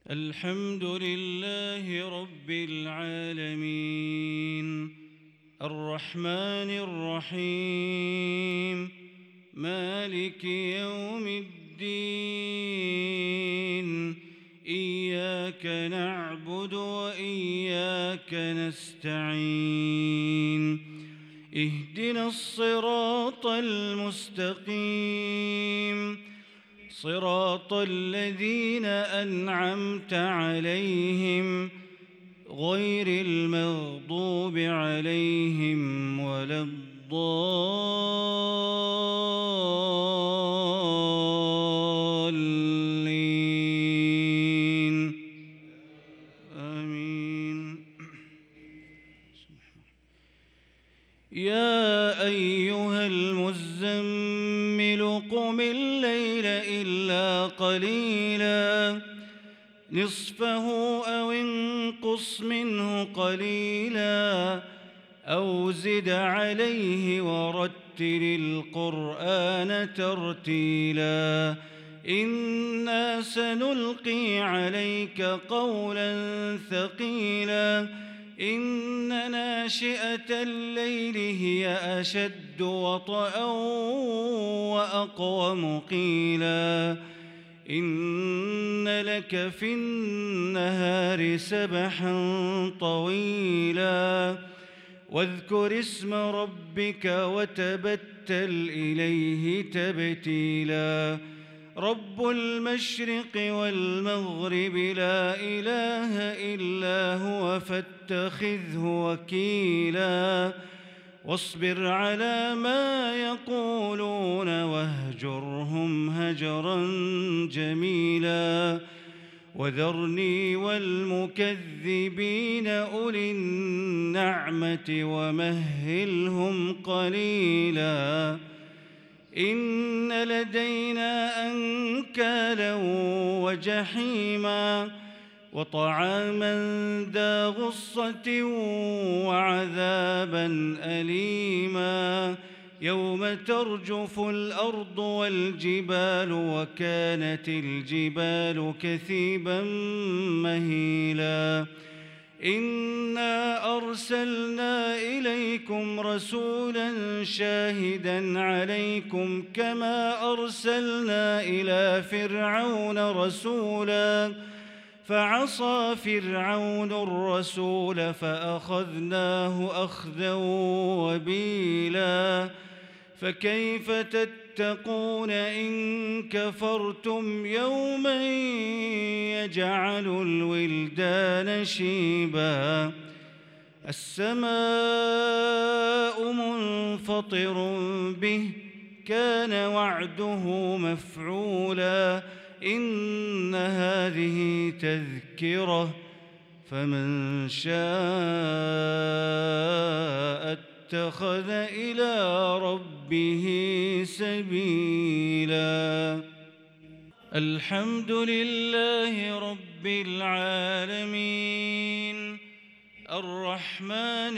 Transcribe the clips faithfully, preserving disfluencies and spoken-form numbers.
الحمد لله رب العالمين الرحمن الرحيم مالك يوم الدين إياك نعبد وإياك نستعين اهدنا الصراط المستقيم صراط الذين أنعمت عليهم غير المغضوب عليهم ولا الضالين آمين. يا أيها المزمل قم الليل إلا قليلا نصفه أو انقص منه قليلا أو زد عليه ورتل القرآن ترتيلا إنا سنلقي عليك قولا ثقيلا إن ناشئة الليل هي أشد وطئا وأقوم قيلا إن لك في النهار سبحا طويلا واذكر اسم ربك وتبتل إليه تبتيلا رب المشرق والمغرب لا إله إلا هو فاتخذه وكيلا واصبر على ما يقولون واهجرهم هجرا جميلا وذرني والمكذبين أولي النعمة ومهلهم قليلا إن لدينا أنكالا وجحيما وطعاما ذا غصة وعذابا أليما يوم ترجف الأرض والجبال وكانت الجبال كثيبا مهيلا إنا أرسلنا إليكم رسولا شاهدا عليكم كما أرسلنا إلى فرعون رسولا فعصى فرعون الرسول فأخذناه أخذا وبيلا فكيف تتقون إن كفرتم يوما يجعل الولدان شيبا السماء منفطر به كان وعده مفعولا إن هذه تذكرة فمن شاء اتخذ إلى ربه سبيلا الحمد لله رب العالمين الرحمن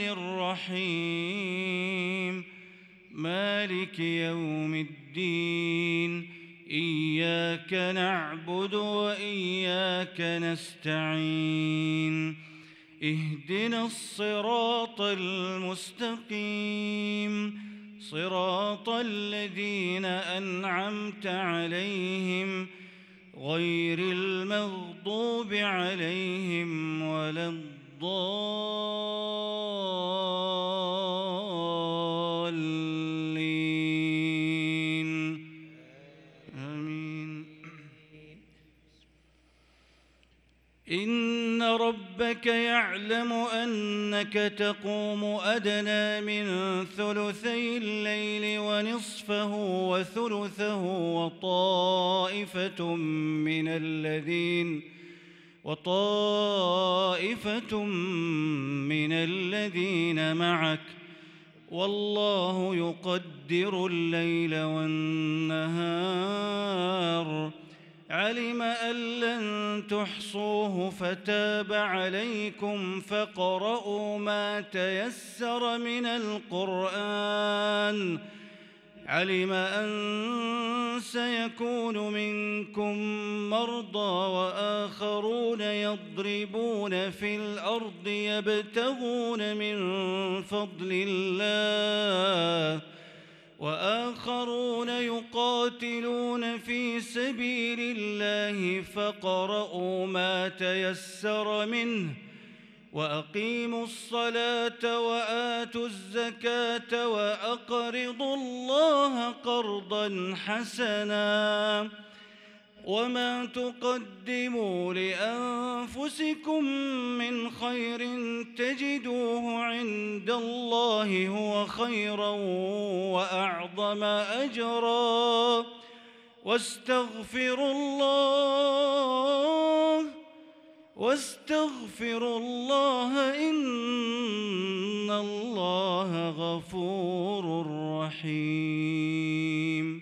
الرحيم مالك يوم الدين إياك نعبد وإياك نستعين اهدنا الصراط المستقيم صراط الذين أنعمت عليهم غير المغضوب عليهم ولا الضالين آمين. إن ربك يعلم أنك تقوم أدنى من ثلثي الليل ونصفه وثلثه وطائفة من الذين وطائفة من الذين معك والله يقدر الليل والنهار علم أن لن تحصوه فتاب عليكم فاقرؤوا ما تيسر من القرآن علم أن سيكون منكم مرضى وآخرون يضربون في الأرض يبتغون من فضل الله وآخرون يقاتلون في سبيل الله فاقرؤوا ما تيسر منه وأقيموا الصلاة وآتوا الزكاة وأقرضوا الله قرضا حسنا وما تقدموا لأنفسكم من خير تجدوه عند الله هو خيرا وأعظم أجرا واستغفروا الله واستغفروا الله إن الله غفور رحيم.